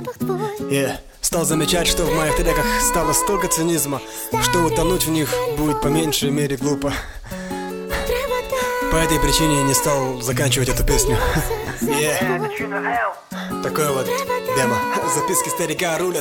Стал замечать, что в моих треках стало столько цинизма, что утонуть в них будет по меньшей мере глупо. По этой причине я не стал заканчивать эту песню. Такое вот демо. Записки старика рулят.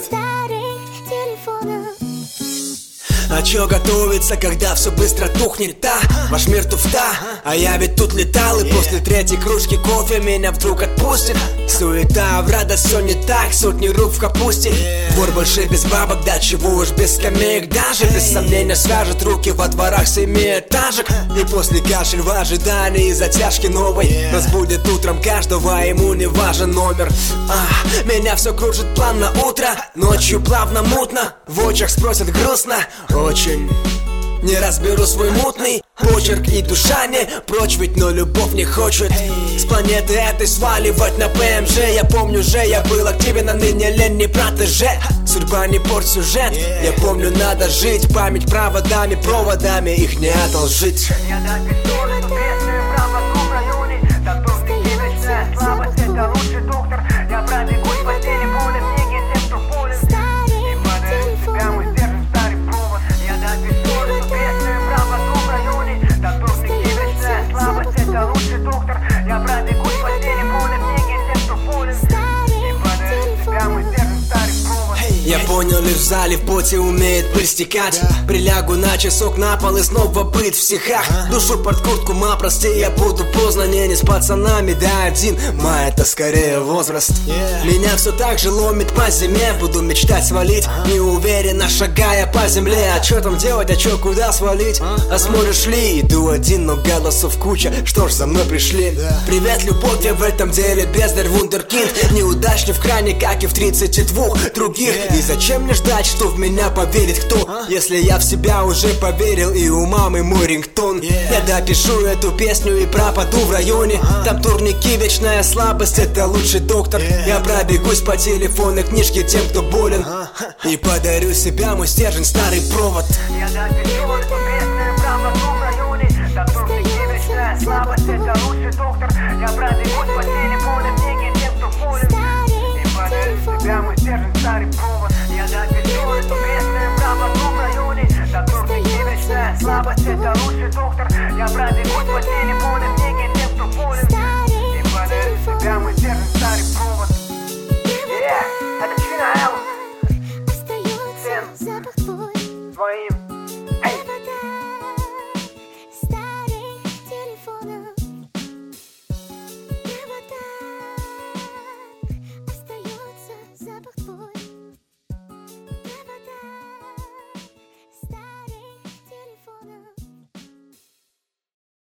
А чё готовится, когда все быстро тухнет, да? Ваш мир туфта, а я ведь тут летал. И после третьей кружки кофе меня вдруг отпустит. Суета, в радость, все не так, сотни рук в капусте. Двор больше без бабок, да чего уж без скамеек. Даже без сомнения свяжет руки во дворах 7-этажек. И после кашель в ожидании затяжки новой нас будет утром каждого, ему не важен номер. Меня все кружит план на утро, ночью плавно мутно. В очах спросят грустно очень. Не разберу свой мутный почерк, и душа не прочь, ведь но любовь не хочет с планеты этой сваливать на ПМЖ. Я помню же, я был активен, а ныне лень не протеже. Судьба не порт сюжет, я помню, надо жить. Память проводами, их не одолжить. Я напишу эту песню в правом районе. Там тоже вечная слабость, это лучший доктор. Я пробегусь по теле боли в книге тем, кто болен. И подарю себя мой сдержан старый провод. Я напишу эту песню в правом районе. Там тоже вечная слабость, это лучший доктор. Я пробегусь по теле боли в книге тем, кто болен. И подарю себя мой сдержан старый провод. Я понял, лишь в зале в поте умеет пыль стекать. Прилягу на часок на пол и снова быт в стихах. Душу под куртку, прости, я буду поздно. Не с пацанами, да один. Это скорее возраст. Меня все так же ломит по зиме. Буду мечтать свалить, неуверенно шагая по земле. А чё там делать, а чё куда свалить? А смотришь ли, иду один, но голосов куча. Что ж, за мной пришли. Привет, любовь, я в этом деле бездарь, вундеркинд. Неудачлив в крайне, как и в 32 других. И зачем мне ждать, что в меня поверит кто, если я в себя уже поверил, и у мамы мой рингтон. Я допишу эту песню и пропаду в районе. Там турники, вечная слабость, это лучший доктор. Я пробегусь по телефону книжке тем, кто болен. И подарю себя мой стержень, старый провод. Я допишу эту песню в правом районе. Там турники, вечная слабость, это лучший доктор. Я пробегусь по телефону книге тем, кто болен. И подарю себя мой стержень, старый провод. Я допишу эту песню в правом районе. Там турники, вечная слабость, это лучший доктор. Я пробегусь по телефону книге